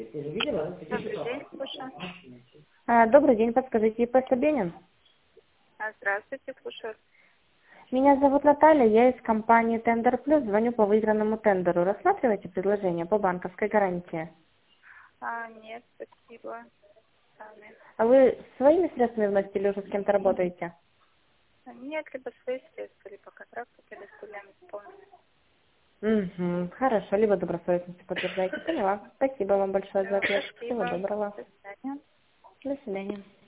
Добрый день, слушаю. Добрый день, подскажите, ИП Собянин? Здравствуйте, слушаю. Меня зовут Наталья, я из компании Тендер Плюс, звоню по выигранному тендеру. Рассматриваете предложение по банковской гарантии? Нет, спасибо. Сами. А вы своими средствами вносите или уже с кем-то работаете? Нет, либо свои средства, либо контракты предоставляем исполнение. Угу, хорошо, либо добросовестностью подтверждаете. Поняла. Спасибо вам большое за ответ. Всего Спасибо. доброго. До свидания. До свидания.